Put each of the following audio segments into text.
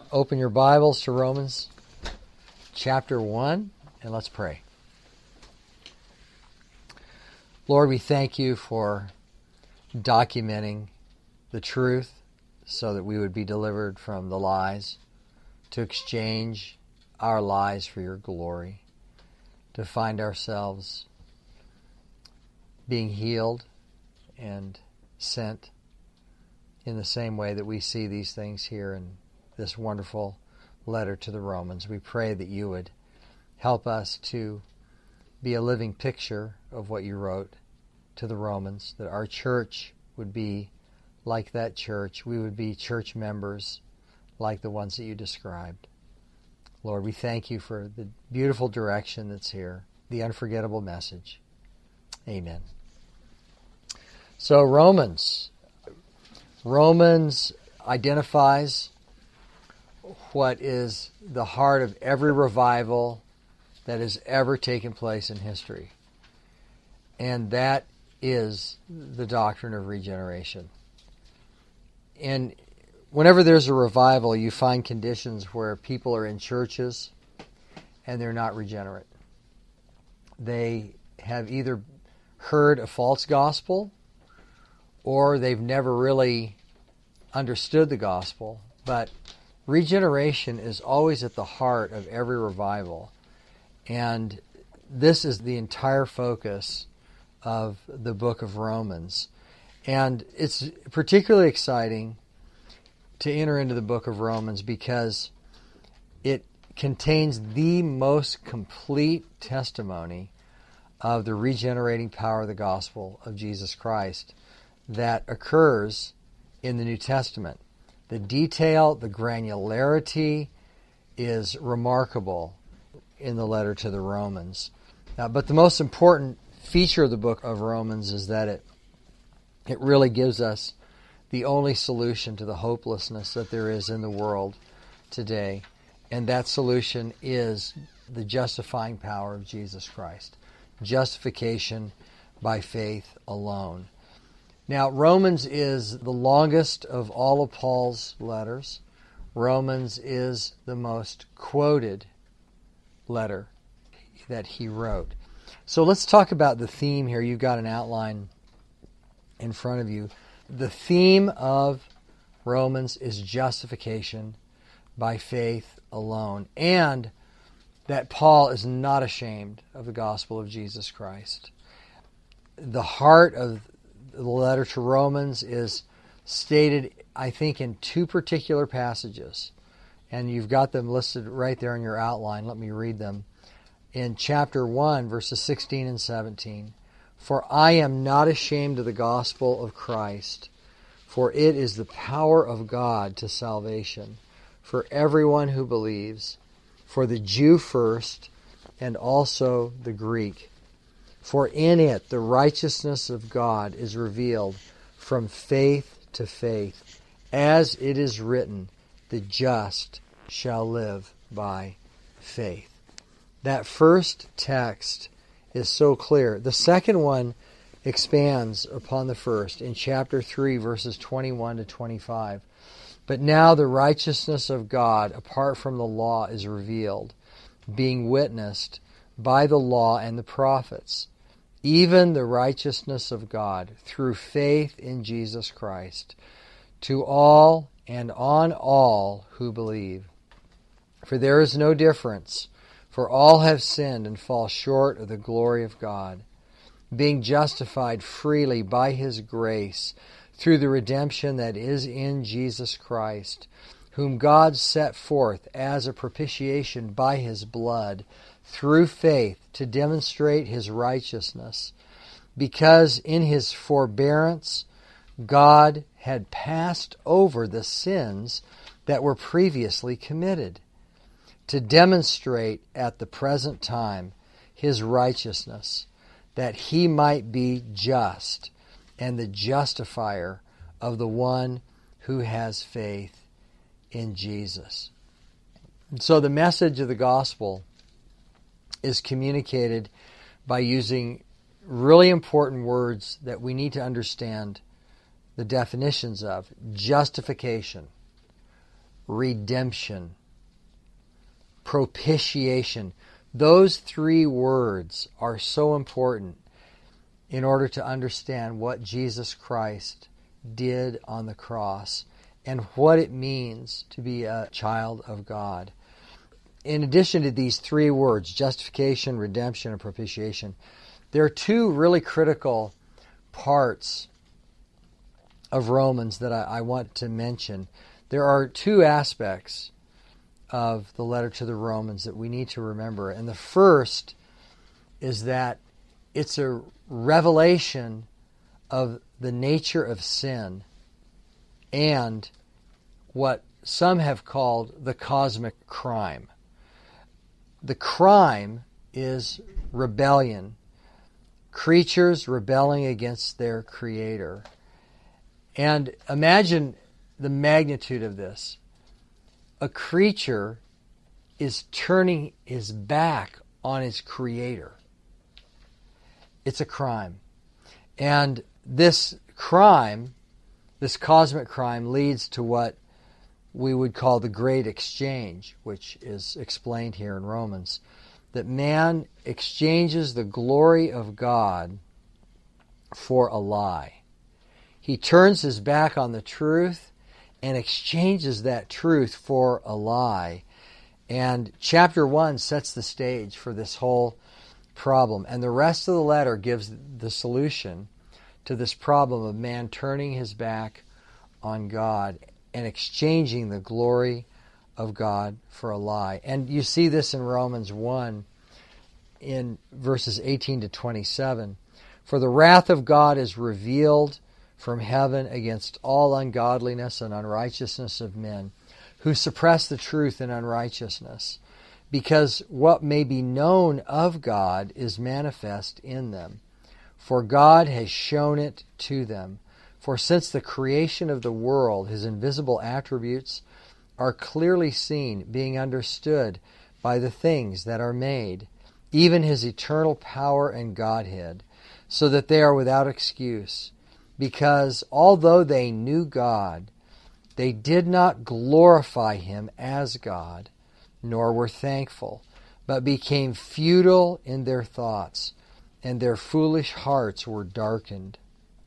open your Bibles to Romans chapter 1, and let's pray. Lord, we thank you for documenting the truth so that we would be delivered from the lies, to exchange our lies for your glory, to find ourselves being healed and sent in the same way that we see these things here in this wonderful letter to the Romans. We pray that you would help us to be a living picture of what you wrote to the Romans, that our church would be like that church. We would be church members like the ones that you described. Lord, we thank you for the beautiful direction that's here, the unforgettable message. Amen. So Romans identifies what is the heart of every revival that has ever taken place in history. And that is the doctrine of regeneration. And whenever there's a revival, you find conditions where people are in churches and they're not regenerate. They have either heard a false gospel or they've never really understood the gospel. But regeneration is always at the heart of every revival. And this is the entire focus of the book of Romans. And it's particularly exciting to enter into the book of Romans because it contains the most complete testimony of the regenerating power of the gospel of Jesus Christ that occurs in the New Testament. The detail, the granularity is remarkable in the letter to the Romans. But the most important feature of the book of Romans is that it really gives us the only solution to the hopelessness that there is in the world today. And that solution is the justifying power of Jesus Christ. Justification by faith alone. Now, Romans is the longest of all of Paul's letters. Romans is the most quoted letter that he wrote. So let's talk about the theme here. You've got an outline in front of you. The theme of Romans is justification by faith alone, and that Paul is not ashamed of the gospel of Jesus Christ. The heart of the letter to Romans is stated, I think, in two particular passages, and you've got them listed right there in your outline. Let me read them. In chapter 1, verses 16 and 17, "For I am not ashamed of the gospel of Christ, for it is the power of God to salvation for everyone who believes, for the Jew first, and also the Greek. For in it the righteousness of God is revealed from faith to faith, as it is written, the just shall live by faith." That first text is so clear. The second one expands upon the first in chapter 3, verses 21 to 25. "But now the righteousness of God apart from the law is revealed, being witnessed by the law and the prophets, even the righteousness of God through faith in Jesus Christ, to all and on all who believe. For there is no difference, for all have sinned and fall short of the glory of God, being justified freely by His grace through the redemption that is in Jesus Christ, whom God set forth as a propitiation by His blood, through faith to demonstrate His righteousness, because in His forbearance God had passed over the sins that were previously committed, to demonstrate at the present time His righteousness, that He might be just and the justifier of the one who has faith in Jesus. And so the message of the gospel is communicated by using really important words that we need to understand the definitions of. Justification. redemption, propitiation. Those three words are so important in order to understand what Jesus Christ did on the cross and what it means to be a child of God. In addition to these three words, justification, redemption, and propitiation, there are two really critical parts of Romans that I want to mention. There are two aspects of the letter to the Romans that we need to remember. And the first is that it's a revelation of the nature of sin and what some have called the cosmic crime. The crime is rebellion, creatures rebelling against their Creator. And imagine the magnitude of this. A creature is turning his back on his Creator. It's a crime. And this crime, this cosmic crime, leads to what we would call the Great Exchange, which is explained here in Romans, that man exchanges the glory of God for a lie. He turns his back on the truth and exchanges that truth for a lie. And chapter 1 sets the stage for this whole problem. And the rest of the letter gives the solution to this problem of man turning his back on God and exchanging the glory of God for a lie. And you see this in Romans 1 in verses 18 to 27. For the wrath of God is revealed from heaven against all ungodliness and unrighteousness of men, who suppress the truth in unrighteousness, because what may be known of God is manifest in them. For God has shown it to them. For since the creation of the world, His invisible attributes are clearly seen, being understood by the things that are made, even His eternal power and Godhead, so that they are without excuse. Because although they knew God, they did not glorify Him as God, nor were thankful, but became futile in their thoughts, and their foolish hearts were darkened.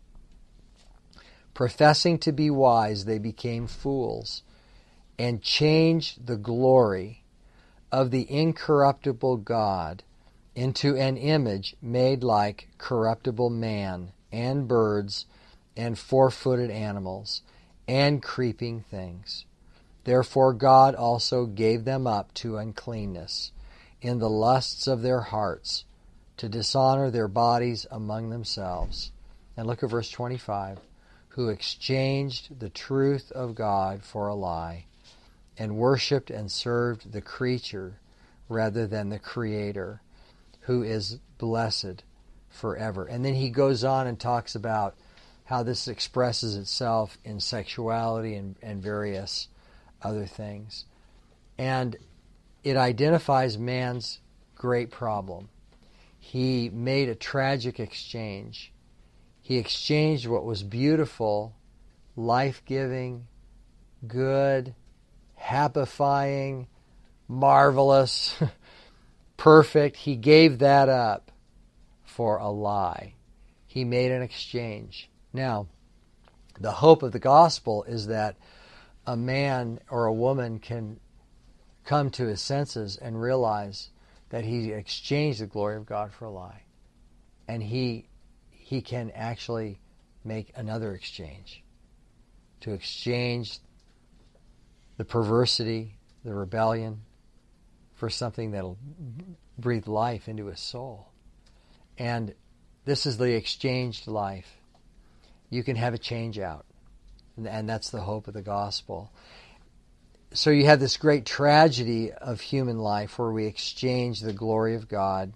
Professing to be wise, they became fools, and changed the glory of the incorruptible God into an image made like corruptible man, and birds, and four-footed animals, and creeping things. Therefore God also gave them up to uncleanness in the lusts of their hearts, to dishonor their bodies among themselves. And look at verse 25. Who exchanged the truth of God for a lie, and worshipped and served the creature rather than the Creator, who is blessed forever. And then he goes on and talks about how this expresses itself in sexuality and various other things. And it identifies man's great problem. He made a tragic exchange. He exchanged what was beautiful, life-giving, good, happifying, marvelous, perfect. He gave that up for a lie. He made an exchange. Now, the hope of the gospel is that a man or a woman can come to his senses and realize that he exchanged the glory of God for a lie. And he can actually make another exchange. To exchange the perversity, the rebellion, for something that'll breathe life into his soul. And this is the exchanged life. You can have a change out. And that's the hope of the gospel. So you have this great tragedy of human life where we exchange the glory of God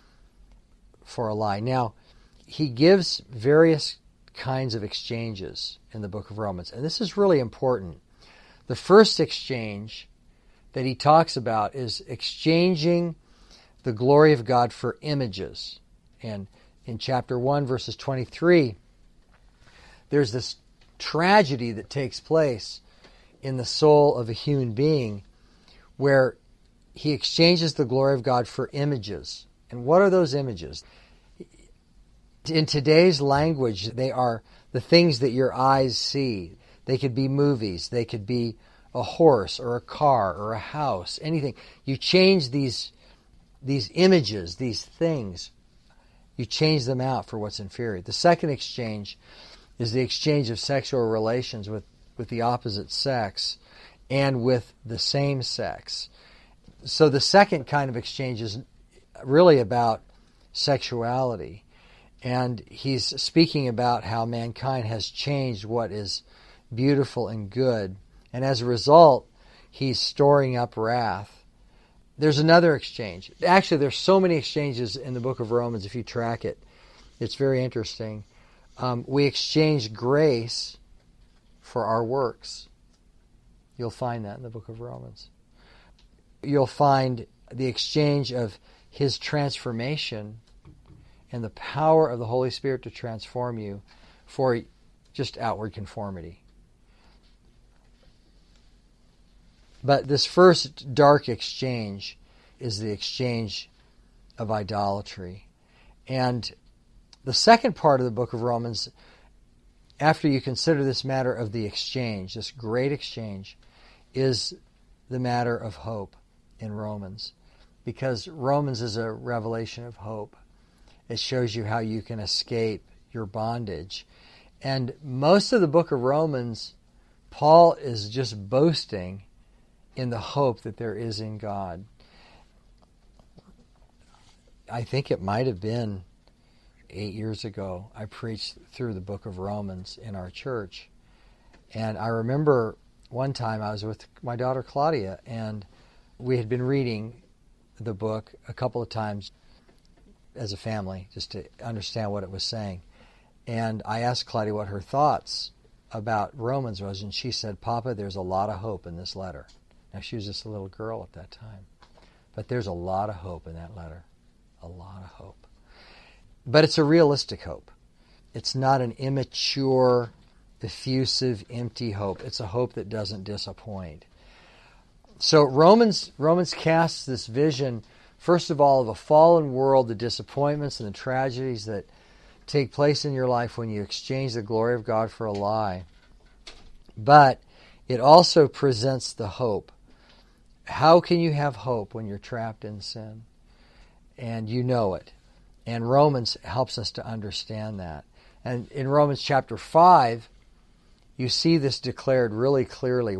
for a lie. Now, he gives various kinds of exchanges in the book of Romans. And this is really important. The first exchange that he talks about is exchanging the glory of God for images. And in chapter 1, verses 23, there's this tragedy that takes place in the soul of a human being where he exchanges the glory of God for images. And what are those images? In today's language, they are the things that your eyes see. They could be movies. They could be a horse or a car or a house, anything. You change these images, these things. You change them out for what's inferior. The second exchange is the exchange of sexual relations with the opposite sex and with the same sex. So the second kind of exchange is really about sexuality. And he's speaking about how mankind has changed what is beautiful and good. And as a result, he's storing up wrath. There's another exchange. Actually, there's so many exchanges in the book of Romans, if you track it. It's very interesting. We exchange grace for our works. You'll find that in the book of Romans. You'll find the exchange of his transformation and the power of the Holy Spirit to transform you for just outward conformity. But this first dark exchange is the exchange of idolatry. And the second part of the book of Romans, after you consider this matter of the exchange, this great exchange, is the matter of hope in Romans. Because Romans is a revelation of hope. It shows you how you can escape your bondage. And most of the book of Romans, Paul is just boasting in the hope that there is in God. I think it might have been 8 years ago, I preached through the book of Romans in our church. And I remember one time I was with my daughter Claudia, and we had been reading the book a couple of times as a family, just to understand what it was saying. And I asked Claudia what her thoughts about Romans was, and she said, "Papa, there's a lot of hope in this letter." Now, she was just a little girl at that time. But there's a lot of hope in that letter. A lot of hope. But it's a realistic hope. It's not an immature, diffusive, empty hope. It's a hope that doesn't disappoint. So Romans casts this vision, first of all, of a fallen world, the disappointments and the tragedies that take place in your life when you exchange the glory of God for a lie. But it also presents the hope. How can you have hope when you're trapped in sin? And you know it. And Romans helps us to understand that. And in Romans chapter 5, you see this declared really clearly,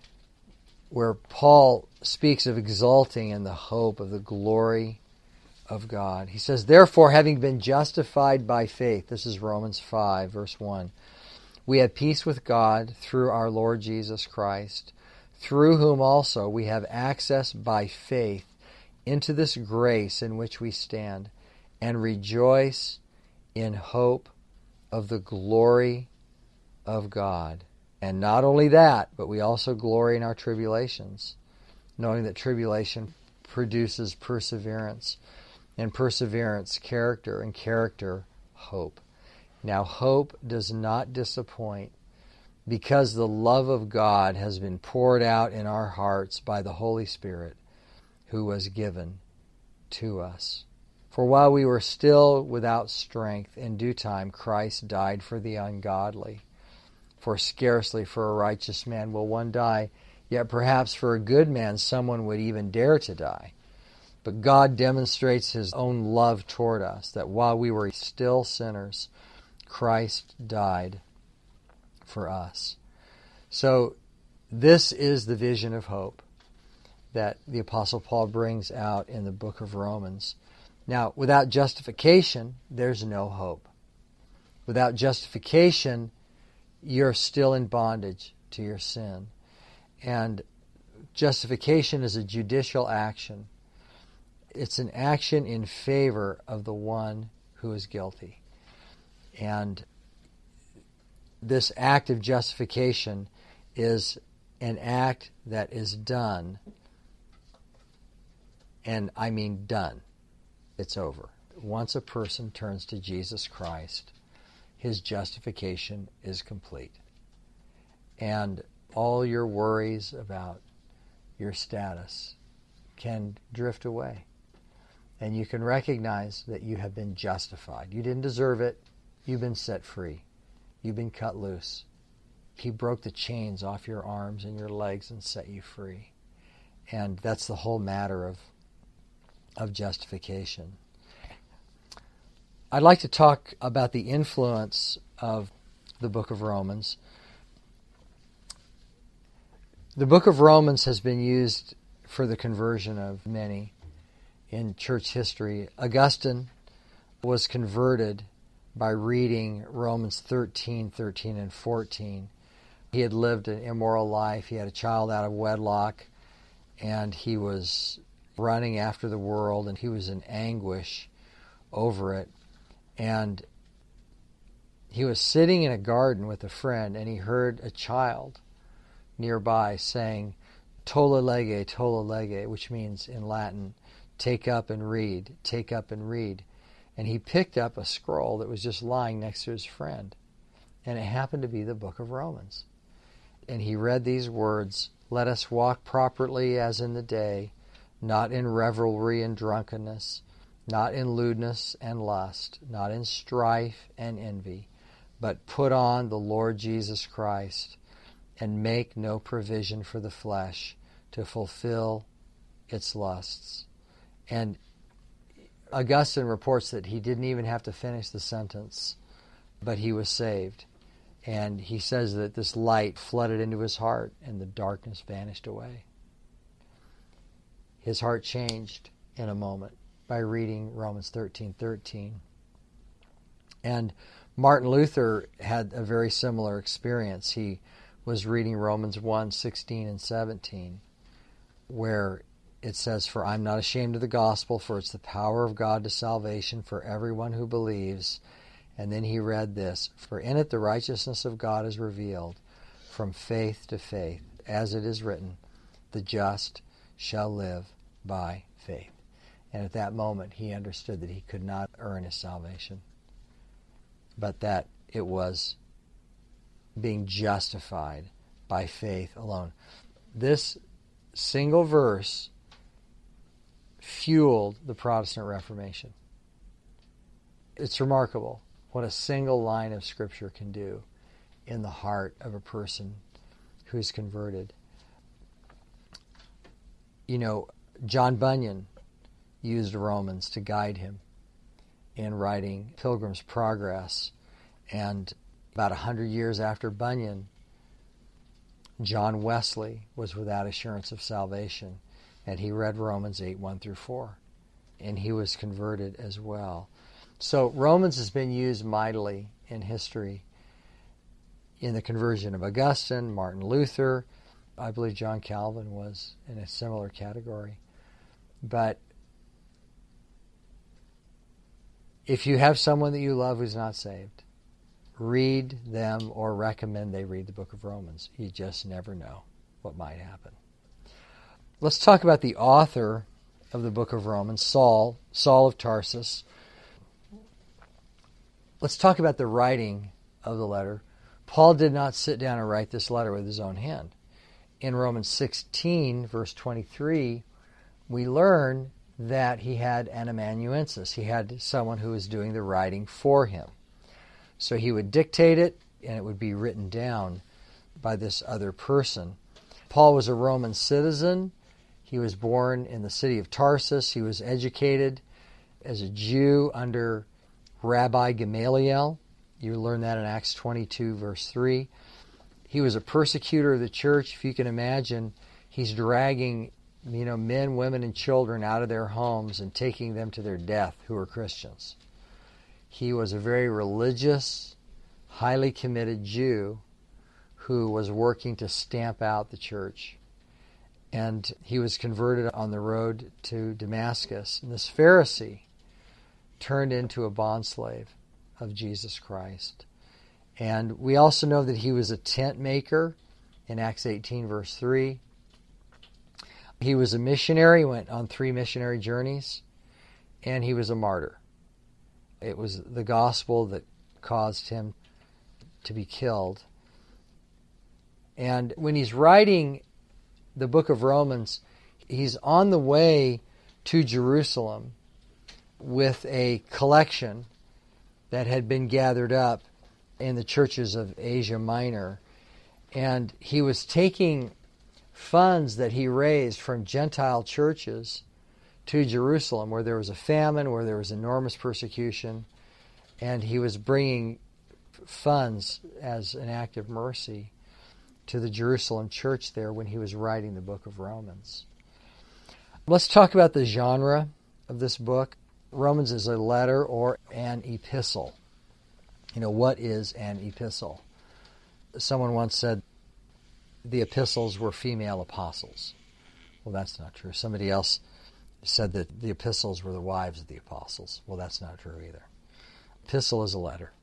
where Paul speaks of exulting in the hope of the glory of God. He says, "Therefore, having been justified by faith," this is Romans 5, verse 1, "we have peace with God through our Lord Jesus Christ, through whom also we have access by faith into this grace in which we stand, and rejoice in hope of the glory of God." And not only that, but we also glory in our tribulations, knowing that tribulation produces perseverance, and perseverance, character, and character, hope. Now, hope does not disappoint, because the love of God has been poured out in our hearts by the Holy Spirit who was given to us. For while we were still without strength, in due time Christ died for the ungodly. For scarcely for a righteous man will one die, yet perhaps for a good man someone would even dare to die. But God demonstrates his own love toward us, that while we were still sinners, Christ died for us. So this is the vision of hope that the Apostle Paul brings out in the book of Romans. Now, without justification, there's no hope. Without justification, you're still in bondage to your sin. And justification is a judicial action. It's an action in favor of the one who is guilty. And this act of justification is an act that is done, and I mean done. It's over. Once a person turns to Jesus Christ, his justification is complete. And all your worries about your status can drift away. And you can recognize that you have been justified. You didn't deserve it. You've been set free. You've been cut loose. He broke the chains off your arms and your legs and set you free. And that's the whole matter of justification. I'd like to talk about the influence of the book of Romans. The book of Romans has been used for the conversion of many in church history. Augustine was converted by reading Romans 13 and 14. He had lived an immoral life. He had a child out of wedlock, and he was running after the world, and he was in anguish over it. And he was sitting in a garden with a friend, and he heard a child nearby saying, "Tolle lege," which means in Latin, take up and read, take up and read. And he picked up a scroll that was just lying next to his friend. And it happened to be the book of Romans. And he read these words, "Let us walk properly as in the day, not in revelry and drunkenness, not in lewdness and lust, not in strife and envy, but put on the Lord Jesus Christ, and make no provision for the flesh to fulfill its lusts." And Augustine reports that he didn't even have to finish the sentence, but he was saved. And he says that this light flooded into his heart and the darkness vanished away. His heart changed in a moment by reading Romans 13:13. And Martin Luther had a very similar experience. He was reading Romans 1:16 and 17, where it says, "For I'm not ashamed of the gospel, for it's the power of God to salvation for everyone who believes." And then he read this, "For in it the righteousness of God is revealed from faith to faith, as it is written, the just shall live by faith." And at that moment he understood that he could not earn his salvation, but that it was being justified by faith alone. This single verse fueled the Protestant Reformation. It's remarkable what a single line of Scripture can do in the heart of a person who's converted. You know, John Bunyan used Romans to guide him in writing Pilgrim's Progress. And about 100 years after Bunyan, John Wesley was without assurance of salvation, and he read Romans 8:1-4, and he was converted as well. So Romans has been used mightily in history in the conversion of Augustine, Martin Luther. I believe John Calvin was in a similar category. But if you have someone that you love who's not saved, read them or recommend they read the book of Romans. You just never know what might happen. Let's talk about the author of the book of Romans, Saul of Tarsus. Let's talk about the writing of the letter. Paul did not sit down and write this letter with his own hand. In Romans 16, verse 23, we learn that he had an amanuensis. He had someone who was doing the writing for him. So he would dictate it, and it would be written down by this other person. Paul was a Roman citizen. He was born in the city of Tarsus. He was educated as a Jew under Rabbi Gamaliel. You learn that in Acts 22, verse 3. He was a persecutor of the church. If you can imagine, he's dragging men, women, and children out of their homes and taking them to their death who are Christians. He was a very religious, highly committed Jew who was working to stamp out the church. And he was converted on the road to Damascus. And this Pharisee turned into a bondslave of Jesus Christ. And we also know that he was a tent maker in Acts 18, verse 3. He was a missionary, went on 3 missionary journeys, and he was a martyr. It was the gospel that caused him to be killed. And when he's writing the book of Romans, he's on the way to Jerusalem with a collection that had been gathered up in the churches of Asia Minor. And he was taking funds that he raised from Gentile churches to Jerusalem, where there was a famine, where there was enormous persecution, and he was bringing funds as an act of mercy to the Jerusalem church there when he was writing the book of Romans. Let's talk about the genre of this book. Romans is a letter or an epistle. What is an epistle? Someone once said the epistles were female apostles. Well, that's not true. Somebody else said that the epistles were the wives of the apostles. Well, that's not true either. Epistle is a letter.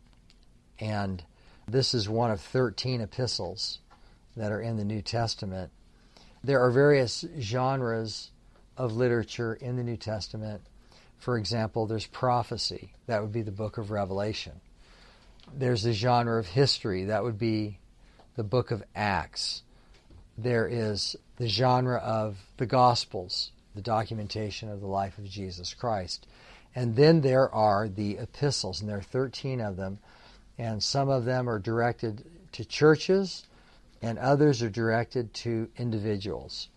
And this is one of 13 epistles that are in the New Testament. There are various genres of literature in the New Testament. For example, there's prophecy. That would be the book of Revelation. There's the genre of history. That would be the book of Acts. There is the genre of the Gospels, the documentation of the life of Jesus Christ. And then there are the epistles, and there are 13 of them. And some of them are directed to churches, and others are directed to individuals.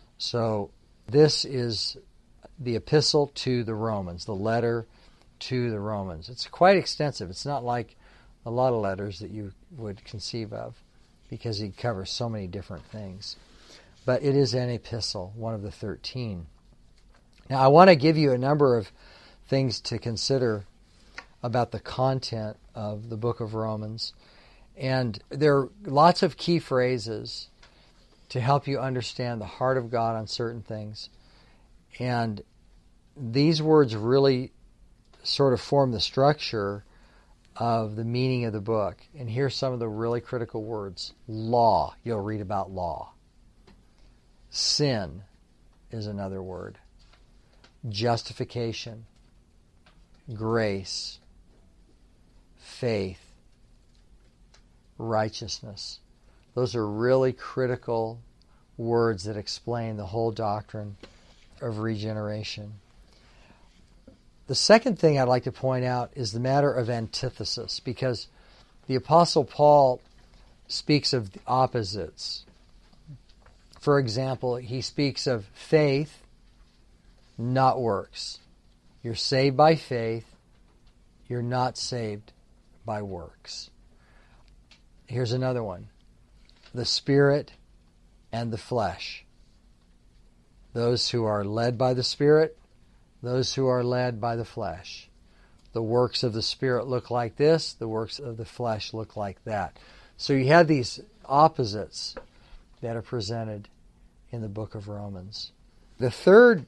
So this is the epistle to the Romans, the letter to the Romans. It's quite extensive. It's not like a lot of letters that you would conceive of, because he covers so many different things. But it is an epistle, one of the 13. Now, I want to give you a number of things to consider about the content of the book of Romans. And there are lots of key phrases to help you understand the heart of God on certain things. And these words really sort of form the structure of the meaning of the book. And here's some of the really critical words. Law. You'll read about law. Sin is another word. Justification. Grace. Faith. Righteousness. Those are really critical words that explain the whole doctrine of regeneration. The second thing I'd like to point out is the matter of antithesis, because the Apostle Paul speaks of the opposites. For example, he speaks of faith, not works. You're saved by faith. You're not saved by works. Here's another one. The Spirit and the flesh. Those who are led by the Spirit, those who are led by the flesh. The works of the Spirit look like this, the works of the flesh look like that. So you have these opposites that are presented in the book of Romans. The third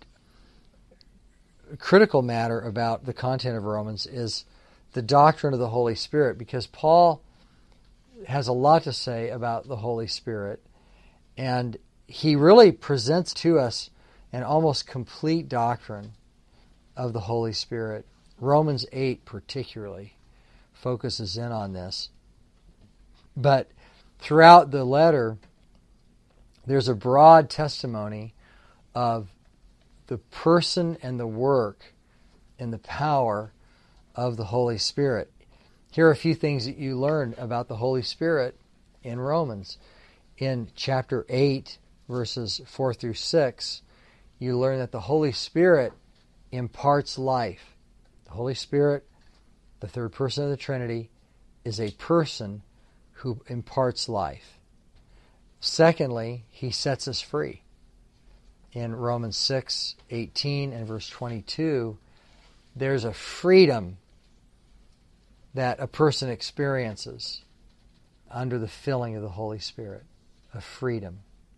critical matter about the content of Romans is the doctrine of the Holy Spirit, because Paul has a lot to say about the Holy Spirit, and he really presents to us an almost complete doctrine of the Holy Spirit. Romans 8 particularly focuses in on this. But throughout the letter, there's a broad testimony of the person and the work and the power of the Holy Spirit. Here are a few things that you learn about the Holy Spirit in Romans. In chapter 8, verses 4 through 6, you learn that the Holy Spirit imparts life. The Holy Spirit, the third person of the Trinity, is a person who imparts life. Secondly, he sets us free. In Romans 6:18 and verse 22, there's a freedom that a person experiences under the filling of the Holy Spirit. A freedom.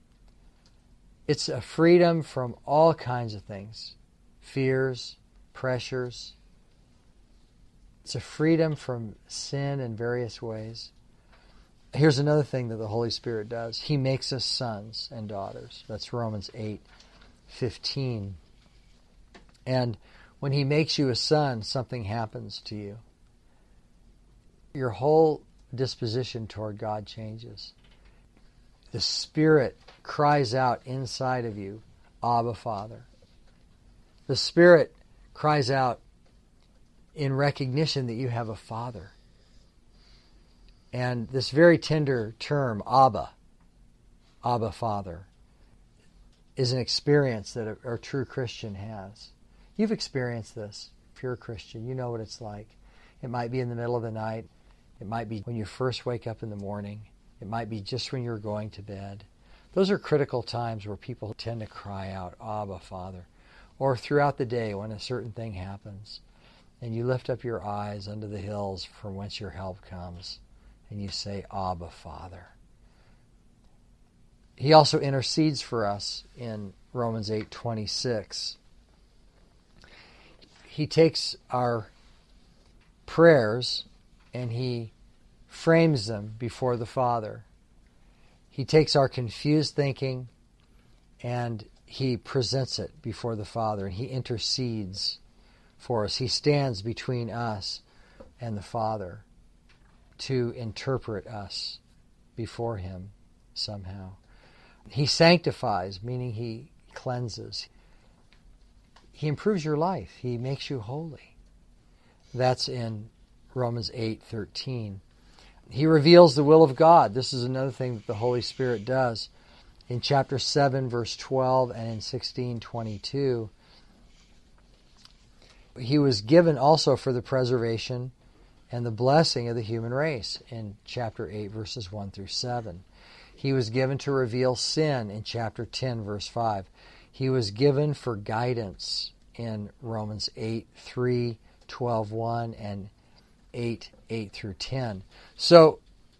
It's a freedom from all kinds of things. Fears, pressures. It's a freedom from sin in various ways. Here's another thing that the Holy Spirit does. He makes us sons and daughters. That's Romans 8:15. And when he makes you a son, something happens to you. Your whole disposition toward God changes. the Spirit cries out inside of you, Abba, Father. The Spirit cries out in recognition that you have a Father. And this very tender term, Abba, Father, is an experience that a true Christian has. You've experienced this. If you're a Christian, you know what it's like. It might be in the middle of the night. It might be when you first wake up in the morning. It might be just when you're going to bed. Those are critical times where people tend to cry out, Abba, Father. Or throughout the day when a certain thing happens, and you lift up your eyes unto the hills from whence your help comes, and you say, Abba, Father. He also intercedes for us in Romans 8:26. He takes our prayers and he frames them before the Father. He takes our confused thinking and he presents it before the Father, and he intercedes for us. He stands between us and the Father to interpret us before him somehow. He sanctifies, meaning he cleanses. He improves your life. He makes you holy. That's in Romans 8:13. He reveals the will of God. This is another thing that the Holy Spirit does. In chapter 7, verse 12, and in 16:22, he was given also for the preservation and the blessing of the human race in chapter 8, verses 1 through 7. He was given to reveal sin in chapter 10, verse 5. He was given for guidance in Romans 8:3, 12:1, and 8:8 through 10. So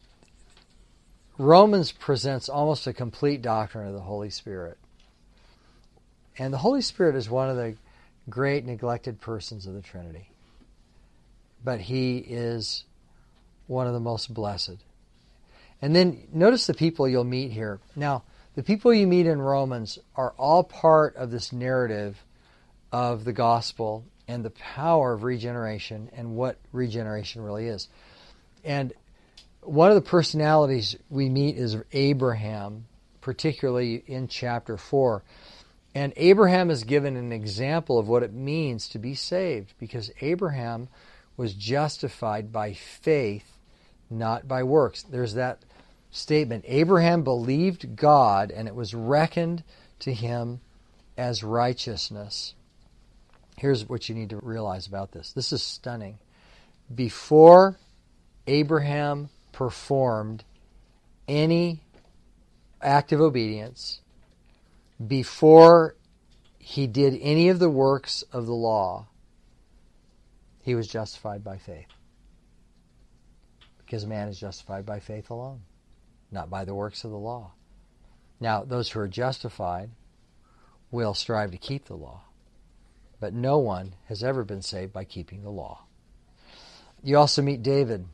Romans presents almost a complete doctrine of the Holy Spirit. And the Holy Spirit is one of the great neglected persons of the Trinity. But he is one of the most blessed. And then notice the people you'll meet here. Now, the people you meet in Romans are all part of this narrative of the gospel and the power of regeneration and what regeneration really is. And one of the personalities we meet is Abraham, particularly in chapter 4. And Abraham is given an example of what it means to be saved, because Abraham was justified by faith, not by works. There's that statement, Abraham believed God, and it was reckoned to him as righteousness. Here's what you need to realize about this. This is stunning. Before Abraham performed any act of obedience, before he did any of the works of the law, he was justified by faith. Because man is justified by faith alone, not by the works of the law. Now, those who are justified will strive to keep the law, but no one has ever been saved by keeping the law. You also meet David.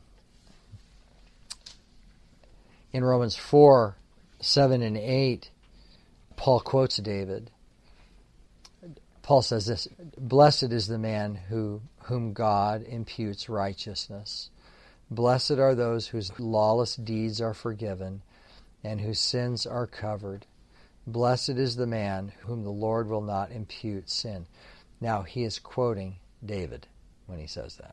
In Romans 4, 7 and 8, Paul quotes David. Paul says this, Blessed is the man whom God imputes righteousness. Blessed are those whose lawless deeds are forgiven and whose sins are covered. Blessed is the man whom the Lord will not impute sin. Now, he is quoting David when he says that.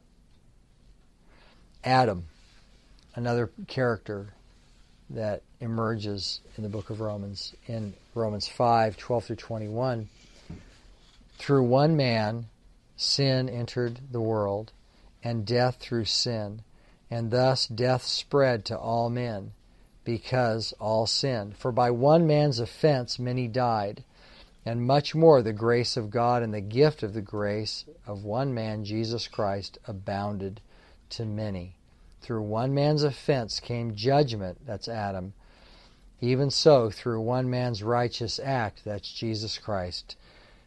Adam, another character that emerges in the book of Romans. In Romans 5, 12 through 21, through one man sin entered the world, and death through sin, and thus death spread to all men, because all sinned. For by one man's offense many died, and much more the grace of God and the gift of the grace of one man, Jesus Christ, abounded to many. Through one man's offense came judgment, that's Adam. Even so, through one man's righteous act, that's Jesus Christ,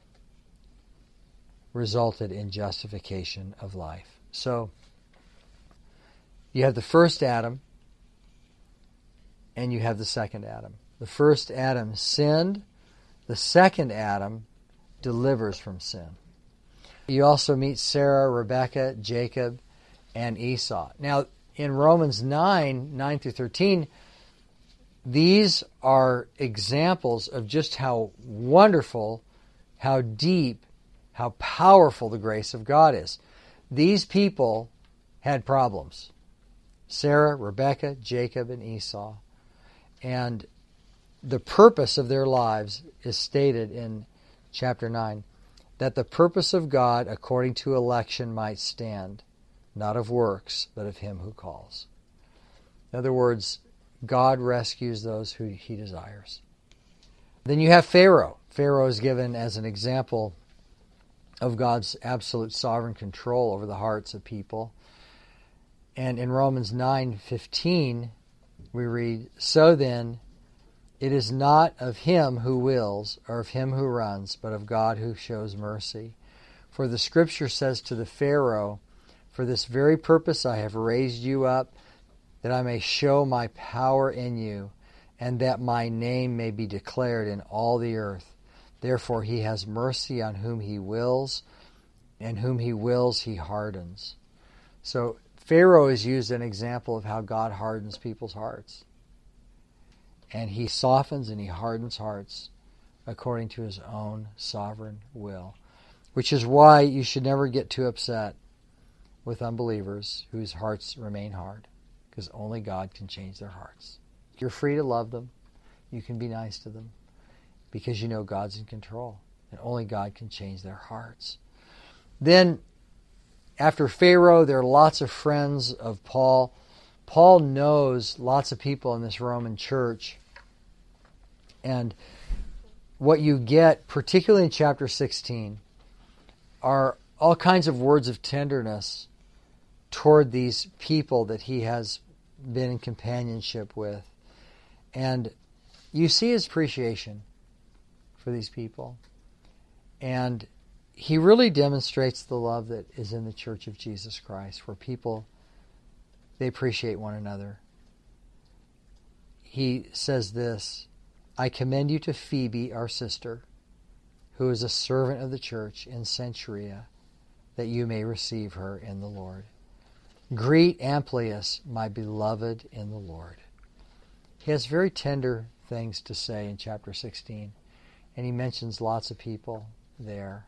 resulted in justification of life. So, you have the first Adam, and you have the second Adam. The first Adam sinned. The second Adam delivers from sin. You also meet Sarah, Rebekah, Jacob, and Esau. Now, in Romans 9 through 13, these are examples of just how wonderful, how deep, how powerful the grace of God is. These people had problems. Sarah, Rebekah, Jacob, and Esau. And the purpose of their lives is stated in chapter 9, that the purpose of God according to election might stand, not of works, but of him who calls. In other words, God rescues those who he desires. Then you have Pharaoh. Pharaoh is given as an example of God's absolute sovereign control over the hearts of people. And in Romans 9:15, we read, "So then, it is not of him who wills or of him who runs, but of God who shows mercy. For the Scripture says to the Pharaoh, for this very purpose I have raised you up, that I may show my power in you, and that my name may be declared in all the earth. Therefore he has mercy on whom he wills, and whom he wills he hardens." So Pharaoh is used as an example of how God hardens people's hearts. And he softens and he hardens hearts according to his own sovereign will. Which is why you should never get too upset with unbelievers whose hearts remain hard, because only God can change their hearts. You're free to love them. You can be nice to them, because you know God's in control, and only God can change their hearts. Then, after Pharaoh, there are lots of friends of Paul. Paul knows lots of people in this Roman church. And what you get, particularly in chapter 16, are all kinds of words of tenderness toward these people that he has been in companionship with. And you see his appreciation for these people. And he really demonstrates the love that is in the Church of Jesus Christ, where people, they appreciate one another. He says this, "I commend you to Phoebe, our sister, who is a servant of the church in Cenchrea, that you may receive her in the Lord. Greet Amplias, my beloved in the Lord." He has very tender things to say in chapter 16, and he mentions lots of people there.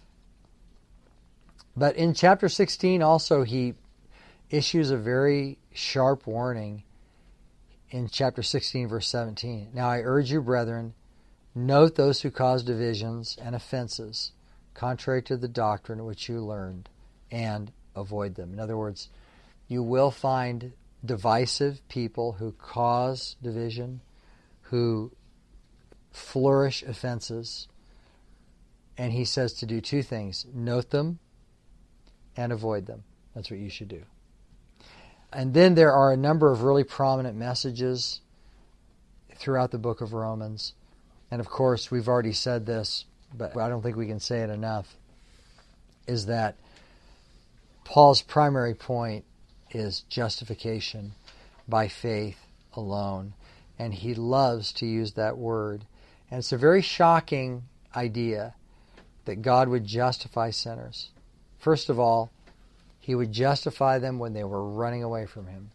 But in chapter 16 also he issues a very sharp warning in chapter 16 verse 17. "Now I urge you, brethren, note those who cause divisions and offenses contrary to the doctrine which you learned, and avoid them." In other words, you will find divisive people who cause division, who flourish offenses. And he says to do two things: note them and avoid them. That's what you should do. And then there are a number of really prominent messages throughout the book of Romans. And of course, we've already said this, but I don't think we can say it enough, is that Paul's primary point is justification by faith alone. And he loves to use that word. And it's a very shocking idea that God would justify sinners. First of all, he would justify them when they were running away from him.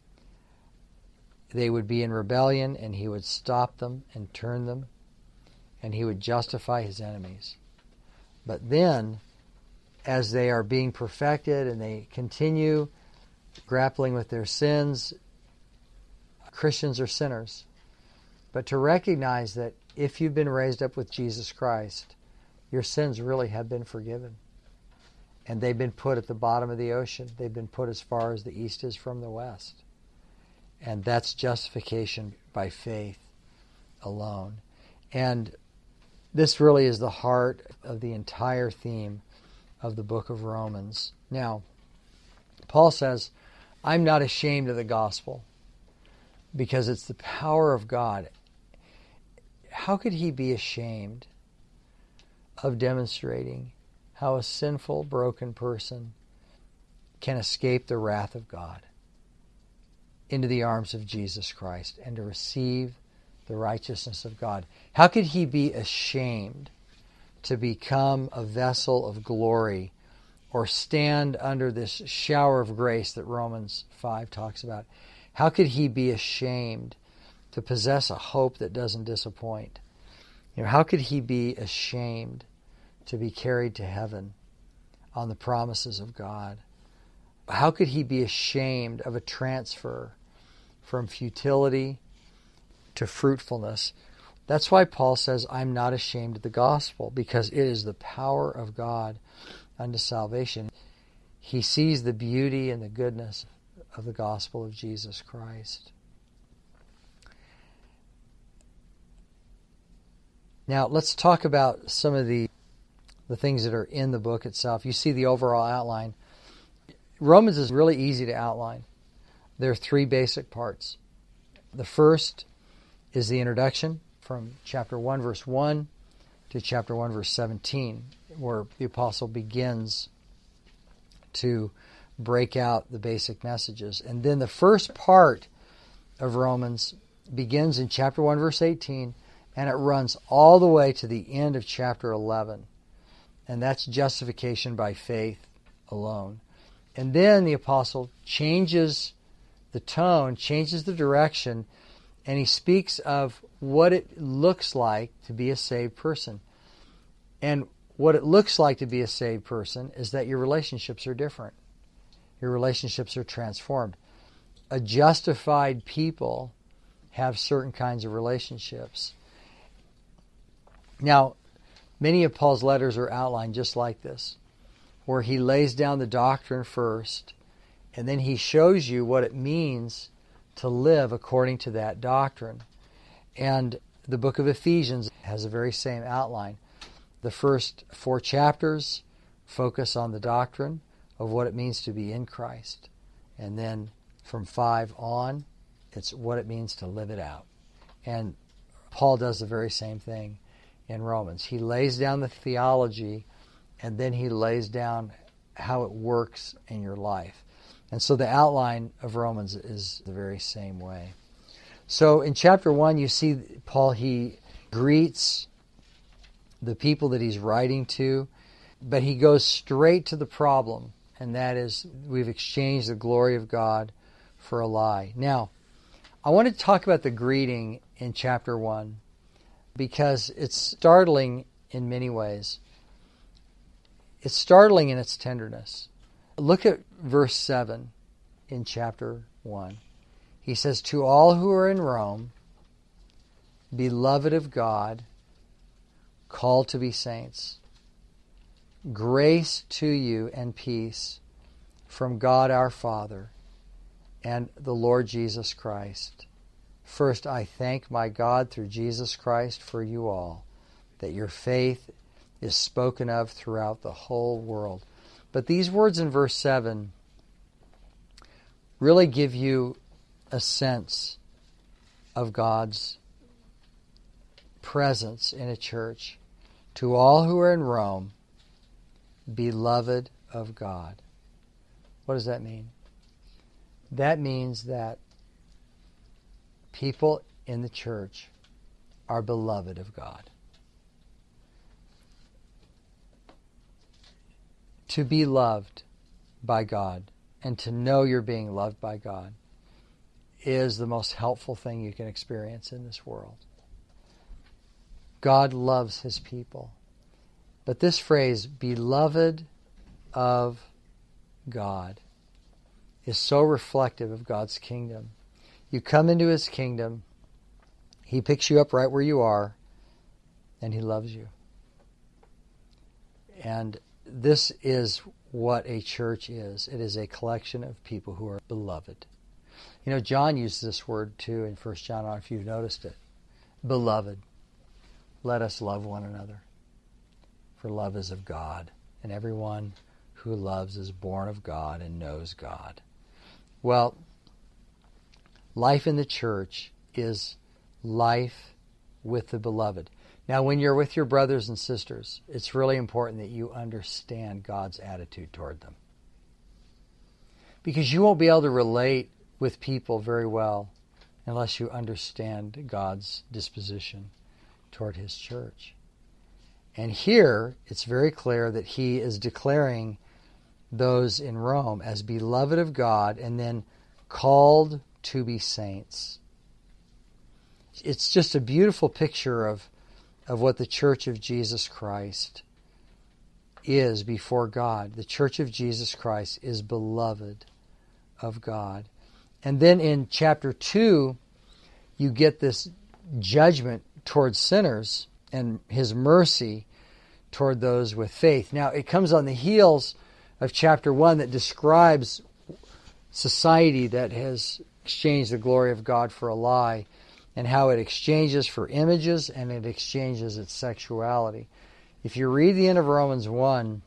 They would be in rebellion, and he would stop them and turn them, and he would justify his enemies. But then, as they are being perfected and they continue grappling with their sins, Christians are sinners. But to recognize that if you've been raised up with Jesus Christ, your sins really have been forgiven. And they've been put at the bottom of the ocean. They've been put as far as the east is from the west. And that's justification by faith alone. And this really is the heart of the entire theme of the book of Romans. Now, Paul says, "I'm not ashamed of the gospel because it's the power of God." How could he be ashamed of demonstrating how a sinful, broken person can escape the wrath of God into the arms of Jesus Christ and to receive the righteousness of God? How could he be ashamed to become a vessel of glory or stand under this shower of grace that Romans 5 talks about? How could he be ashamed to possess a hope that doesn't disappoint. How could he be ashamed to be carried to heaven on the promises of God? How could he be ashamed of a transfer from futility to fruitfulness? That's why Paul says, I'm not ashamed of the gospel, because it is the power of God unto salvation. He sees the beauty and the goodness of the gospel of Jesus Christ. Now, let's talk about some of the things that are in the book itself. You see the overall outline. Romans is really easy to outline. There are three basic parts. The first is the introduction from chapter 1, verse 1 to chapter 1, verse 17, where the apostle begins to break out the basic messages. And then the first part of Romans begins in chapter 1, verse 18, and it runs all the way to the end of chapter 11. And that's justification by faith alone. And then the apostle changes the tone, changes the direction, and he speaks of what it looks like to be a saved person. And what it looks like to be a saved person is that your relationships are different. Your relationships are transformed. A justified people have certain kinds of relationships. Now, many of Paul's letters are outlined just like this, where he lays down the doctrine first, and then he shows you what it means to live according to that doctrine. And the book of Ephesians has the very same outline. The first 4 chapters focus on the doctrine of what it means to be in Christ. And then from 5 on, it's what it means to live it out. And Paul does the very same thing in Romans. He lays down the theology, and then he lays down how it works in your life. And so the outline of Romans is the very same way. So in chapter 1, you see Paul, he greets the people that he's writing to, but he goes straight to the problem, and that is we've exchanged the glory of God for a lie. Now, I want to talk about the greeting in chapter 1 because it's startling in many ways. It's startling in its tenderness. Look at verse 7 in chapter 1. He says, "To all who are in Rome, beloved of God, called to be saints, grace to you and peace from God our Father and the Lord Jesus Christ. First, I thank my God through Jesus Christ for you all, that your faith is spoken of throughout the whole world." But these words in verse 7 really give you a sense of God's presence in a church. To all who are in Rome, beloved of God. What does that mean? That means that people in the church are beloved of God. To be loved by God and to know you're being loved by God is the most helpful thing you can experience in this world. God loves His people. But this phrase, beloved of God, is so reflective of God's kingdom. You come into His kingdom, He picks you up right where you are, and He loves you. And this is what a church is. It is a collection of people who are beloved. You know, John uses this word too in 1 John, I don't know if you've noticed it. Beloved, let us love one another. For love is of God, and everyone who loves is born of God and knows God. Well, life in the church is life with the beloved. Now, when you're with your brothers and sisters, it's really important that you understand God's attitude toward them. Because you won't be able to relate with people very well unless you understand God's disposition toward His church. And here, it's very clear that He is declaring those in Rome as beloved of God and then called to be saints. it's just a beautiful picture of what the Church of Jesus Christ is before God. The Church of Jesus Christ is beloved of God. And then in chapter 2, you get this judgment towards sinners and his mercy toward those with faith. Now, it comes on the heels of chapter 1 that describes society that has exchanged the glory of God for a lie, and how it exchanges for images and it exchanges its sexuality. If you read the end of Romans 1,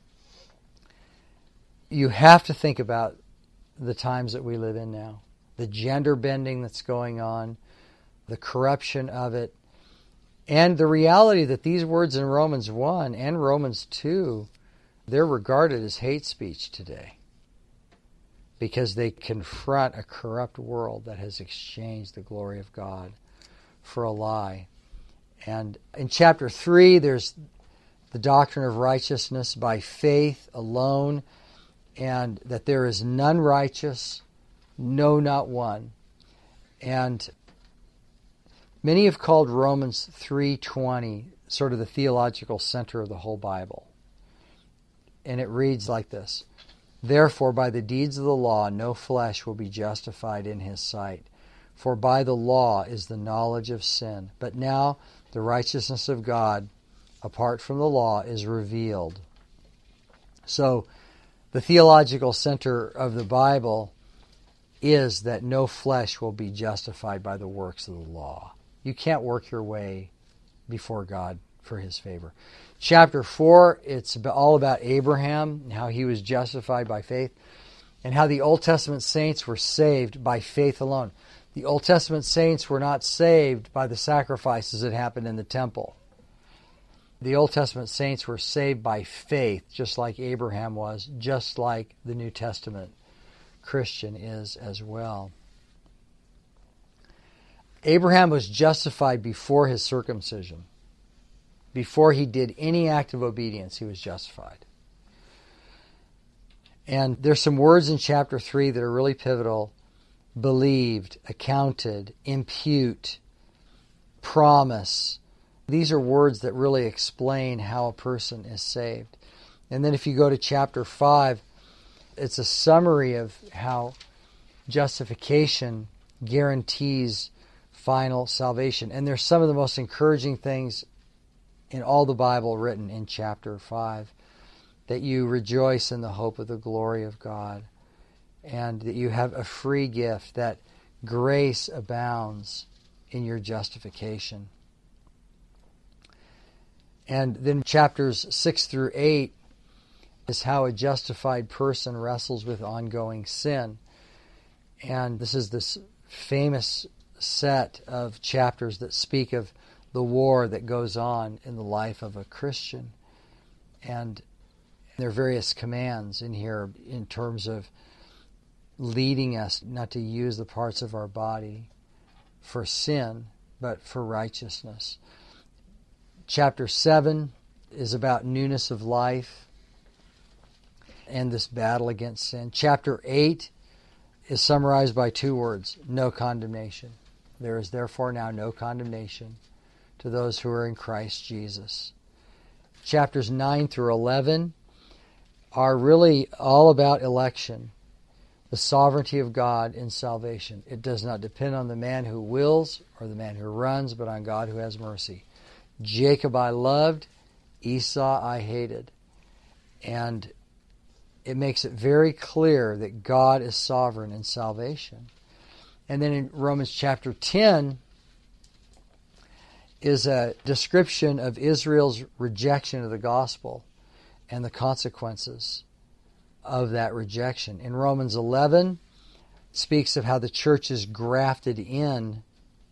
you have to think about the times that we live in now. The gender bending that's going on, the corruption of it, and the reality that these words in Romans 1 and Romans 2, they're regarded as hate speech today because they confront a corrupt world that has exchanged the glory of God for a lie. And in chapter 3, there's the doctrine of righteousness by faith alone, and that there is none righteous, no, not one. And many have called Romans 3:20 sort of the theological center of the whole Bible. And it reads like this: "Therefore, by the deeds of the law, no flesh will be justified in his sight. For by the law is the knowledge of sin. But now the righteousness of God, apart from the law, is revealed." So, the theological center of the Bible is that no flesh will be justified by the works of the law. You can't work your way before God for his favor. Chapter 4, it's all about Abraham and how he was justified by faith, and how the Old Testament saints were saved by faith alone. The Old Testament saints were not saved by the sacrifices that happened in the temple. The Old Testament saints were saved by faith, just like Abraham was, just like the New Testament Christian is as well. Abraham was justified before his circumcision. Before he did any act of obedience, he was justified. And there's some words in chapter 3 that are really pivotal: believed, accounted, impute, promise. These are words that really explain how a person is saved. And then if you go to chapter 5, it's a summary of how justification guarantees final salvation. And there's some of the most encouraging things in all the Bible written in chapter 5, that you rejoice in the hope of the glory of God, and that you have a free gift, that grace abounds in your justification. And then chapters 6 through 8 is how a justified person wrestles with ongoing sin. And this is this famous set of chapters that speak of the war that goes on in the life of a Christian. And there are various commands in here in terms of leading us not to use the parts of our body for sin, but for righteousness. Chapter 7 is about newness of life and this battle against sin. Chapter 8 is summarized by two words: no condemnation. There is therefore now no condemnation to those who are in Christ Jesus. Chapters 9 through 11 are really all about election, the sovereignty of God in salvation. It does not depend on the man who wills or the man who runs, but on God who has mercy. Jacob I loved, Esau I hated. And it makes it very clear that God is sovereign in salvation. And then in Romans chapter 10 is a description of Israel's rejection of the gospel and the consequences of that rejection. In Romans 11, it speaks of how the church is grafted in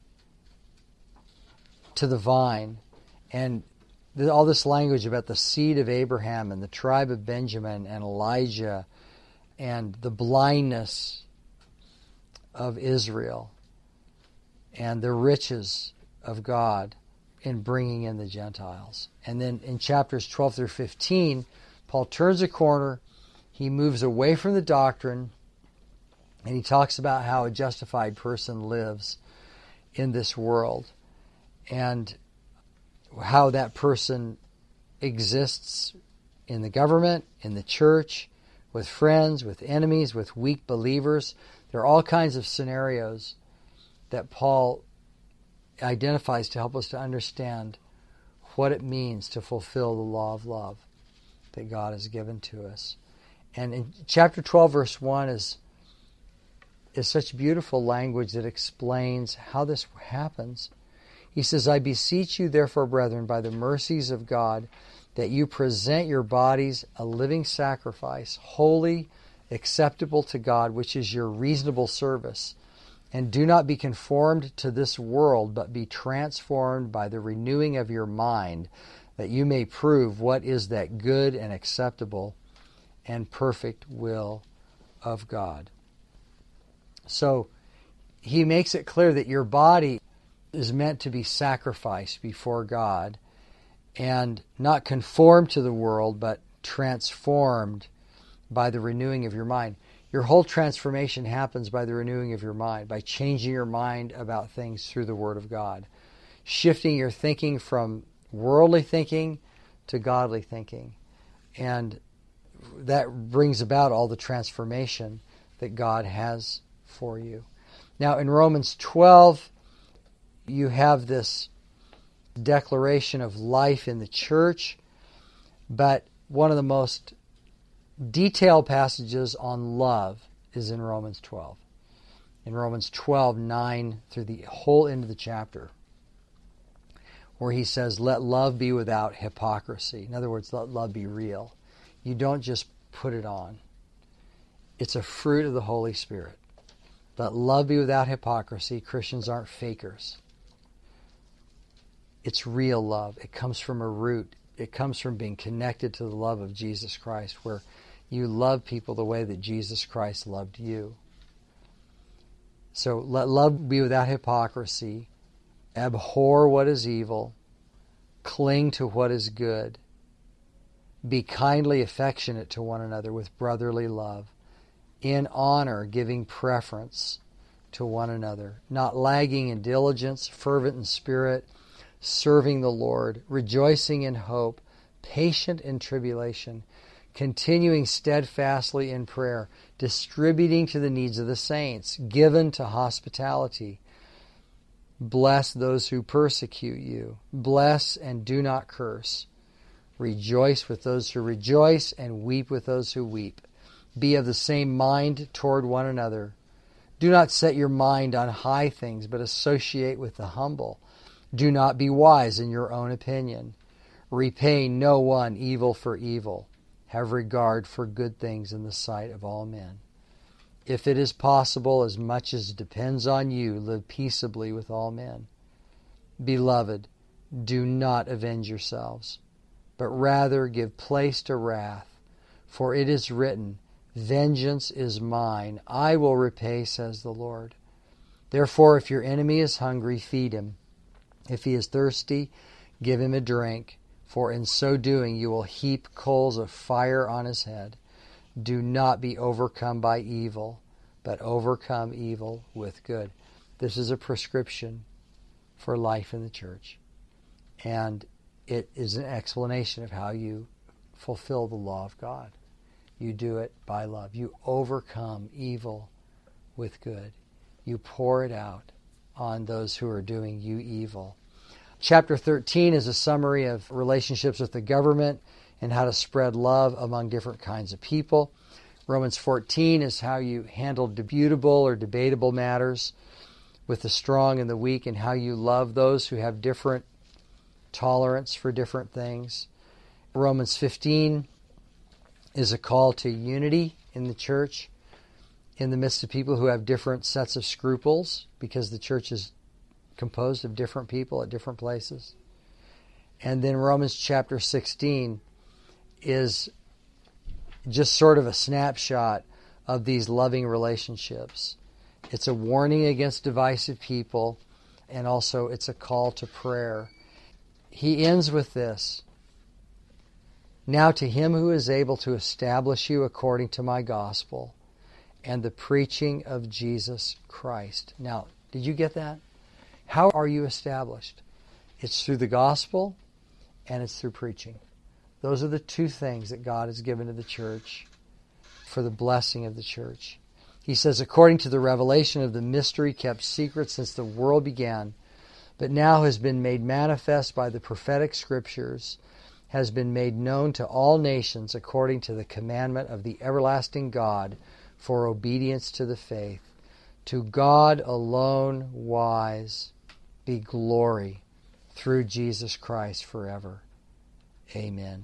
to the vine. And all this language about the seed of Abraham and the tribe of Benjamin and Elijah and the blindness of Israel and the riches of God in bringing in the Gentiles. And then in chapters 12 through 15, Paul turns a corner. He moves away from the doctrine, and he talks about how a justified person lives in this world. and how that person exists in the government, in the church, with friends, with enemies, with weak believers. There are all kinds of scenarios that Paul identifies to help us to understand what it means to fulfill the law of love that God has given to us. And in chapter 12, verse 1 is such beautiful language that explains how this happens. He says, I beseech you, therefore, brethren, by the mercies of God, that you present your bodies a living sacrifice, holy, acceptable to God, which is your reasonable service. And do not be conformed to this world, but be transformed by the renewing of your mind, that you may prove what is that good and acceptable and perfect will of God. So he makes it clear that your body is meant to be sacrificed before God, and not conformed to the world, but transformed by the renewing of your mind. Your whole transformation happens by the renewing of your mind, by changing your mind about things through the Word of God, shifting your thinking from worldly thinking to godly thinking. And that brings about all the transformation that God has for you. Now, in Romans 12, you have this declaration of life in the church, but one of the most detailed passages on love is in Romans 12. In Romans 12, 9 through the whole end of the chapter, where he says, let love be without hypocrisy. In other words, let love be real. You don't just put it on. It's a fruit of the Holy Spirit. Let love be without hypocrisy. Christians aren't fakers. It's real love. It comes from a root. It comes from being connected to the love of Jesus Christ, where you love people the way that Jesus Christ loved you. So let love be without hypocrisy. Abhor what is evil. Cling to what is good. Be kindly affectionate to one another with brotherly love. In honor, giving preference to one another. Not lagging in diligence, fervent in spirit, serving the Lord, rejoicing in hope, patient in tribulation, continuing steadfastly in prayer, distributing to the needs of the saints, given to hospitality. Bless those who persecute you. Bless and do not curse. Rejoice with those who rejoice and weep with those who weep. Be of the same mind toward one another. Do not set your mind on high things, but associate with the humble. Do not be wise in your own opinion. Repay no one evil for evil. Have regard for good things in the sight of all men. If it is possible, as much as depends on you, live peaceably with all men. Beloved, do not avenge yourselves, but rather give place to wrath. For it is written, vengeance is mine, I will repay, says the Lord. Therefore, if your enemy is hungry, feed him. If he is thirsty, give him a drink, for in so doing you will heap coals of fire on his head. Do not be overcome by evil, but overcome evil with good. This is a prescription for life in the church. And it is an explanation of how you fulfill the law of God. You do it by love. You overcome evil with good. You pour it out on those who are doing you evil. Chapter 13 is a summary of relationships with the government and how to spread love among different kinds of people. Romans 14 is how you handle disputable or debatable matters with the strong and the weak, and how you love those who have different tolerance for different things. Romans 15 is a call to unity in the church in the midst of people who have different sets of scruples, because the church is composed of different people at different places. And then Romans chapter 16 is just sort of a snapshot of these loving relationships. It's a warning against divisive people, and also it's a call to prayer. He ends with this. Now to him who is able to establish you according to my gospel and the preaching of Jesus Christ. Now, did you get that? How are you established? It's through the gospel and it's through preaching. Those are the two things that God has given to the church for the blessing of the church. He says, according to the revelation of the mystery kept secret since the world began, but now has been made manifest by the prophetic scriptures, has been made known to all nations according to the commandment of the everlasting God for obedience to the faith. To God alone wise be glory through Jesus Christ forever. Amen.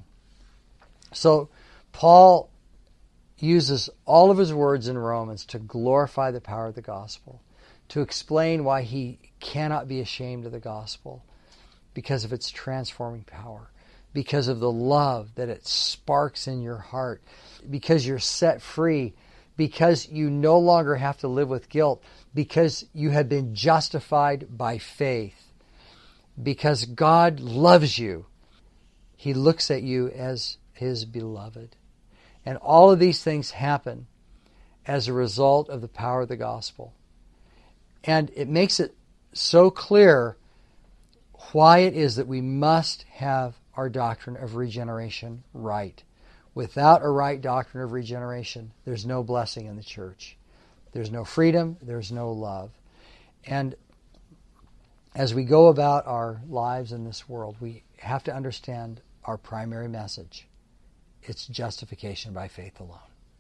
So Paul uses all of his words in Romans to glorify the power of the gospel, to explain why he cannot be ashamed of the gospel because of its transforming power, because of the love that it sparks in your heart, because you're set free, because you no longer have to live with guilt, because you have been justified by faith, because God loves you. He looks at you as His beloved. And all of these things happen as a result of the power of the gospel. And it makes it so clear why it is that we must have our doctrine of regeneration right. Without a right doctrine of regeneration, there's no blessing in the church. There's no freedom, there's no love. And as we go about our lives in this world, we have to understand our primary message. It's justification by faith alone.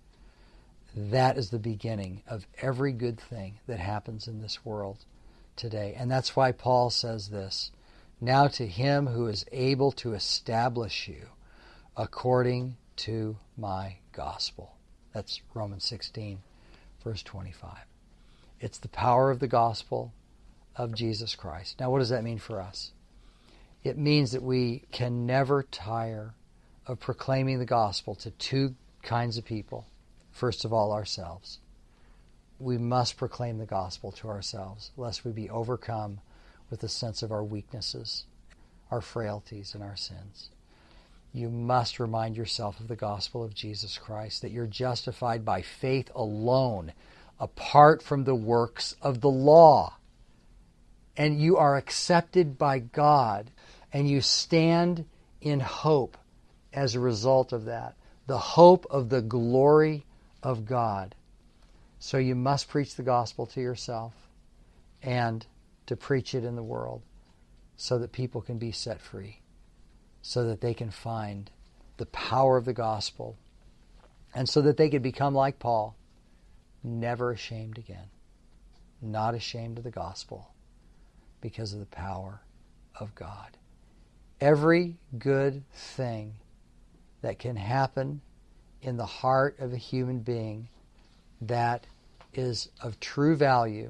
That is the beginning of every good thing that happens in this world today. And that's why Paul says this, now to Him who is able to establish you according to my gospel. That's Romans 16, verse 25. It's the power of the gospel of Jesus Christ. Now, what does that mean for us? It means that we can never tire of proclaiming the gospel to two kinds of people. First of all, ourselves. We must proclaim the gospel to ourselves, lest we be overcome with a sense of our weaknesses, our frailties, and our sins. You must remind yourself of the gospel of Jesus Christ, that you're justified by faith alone, apart from the works of the law. And you are accepted by God, and you stand in hope as a result of that, the hope of the glory of God. So you must preach the gospel to yourself and to preach it in the world so that people can be set free, so that they can find the power of the gospel, and so that they can become like Paul, never ashamed again, not ashamed of the gospel because of the power of God. Every good thing that can happen in the heart of a human being that is of true value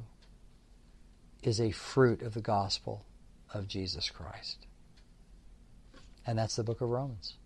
is a fruit of the gospel of Jesus Christ. And that's the book of Romans.